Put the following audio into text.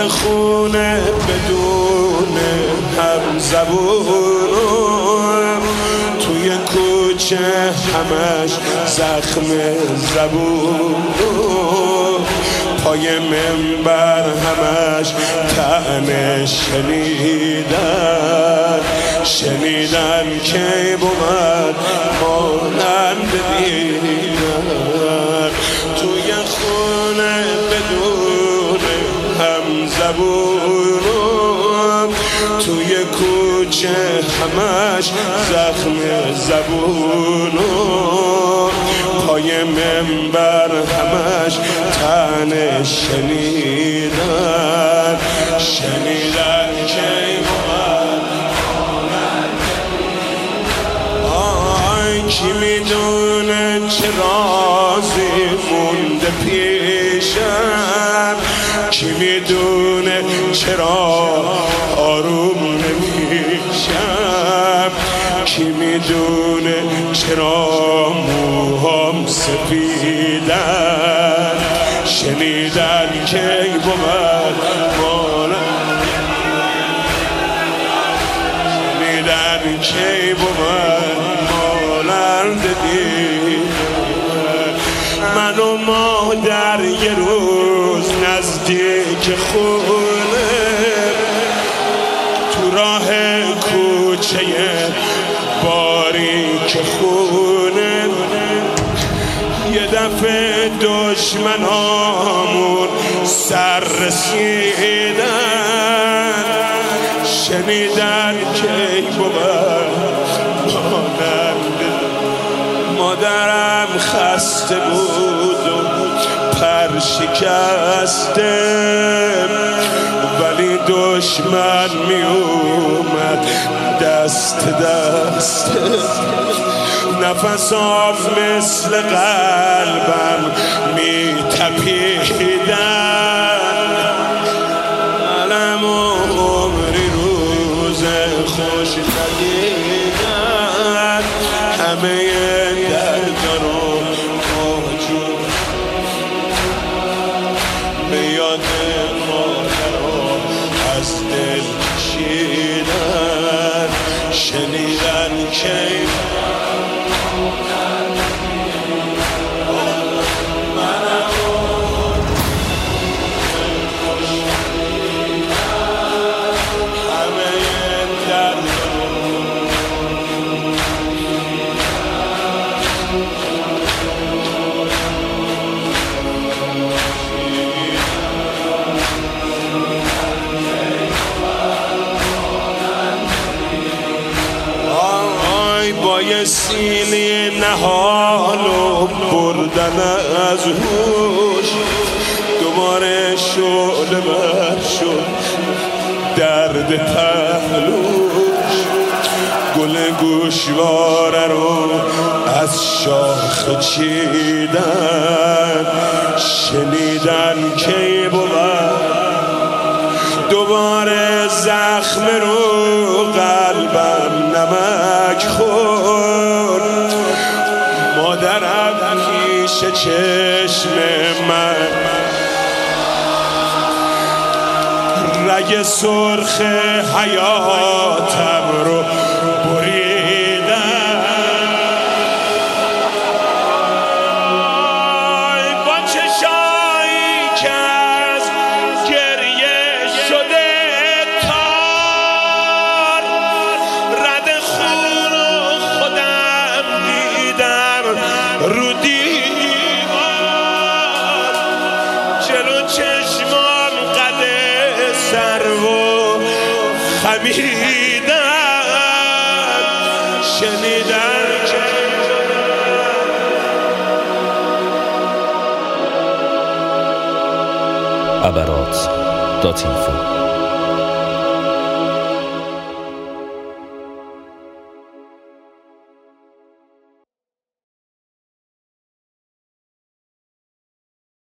خونه بدون هم زبون، توی کوچه همش زخم زبون، پای منبر همش طعنه شنیدن که بود مانند دیدن. توی خونه بدون هم زبون، توی کوچه همش زخم زبون، پای منبر همش طعنه شنیدن که کی میدونه چه رازی مونده پیشم، کی میدونه چرا آروم نمیشم، کی میدونه چرا موهام سفیدن، شنیدن که بود مانند، شنیدن که بود من و مادر یه روز نزدیک خونه، تو راه کوچه باریک خونه، یه دفعه دشمنامون سر رسیدن، شنیدن که بود مادرم خسته بود و پر شکسته، ولی دشمن می اومد دست دسته، نفسام مثل قلبم می تپیدن، علم و عمری روز خوش ندیدن، همه شنیدن که یه سینی نهال و بردن از هوش، دوباره شعله بر شد درد پهلوش، گل گوشواره رو از شاخ چیدن، شنیدن که بود دوباره زخم رو قلبم نمک خورد، مادرم پیش چشم من رگ سرخ حیاتم رو بریدن، با چشایی که از گریه شده تار، رد خون و خودم دیدم رو دیوار، جلو چشمام قده سر و خمیدم، شنیدن که abarat.info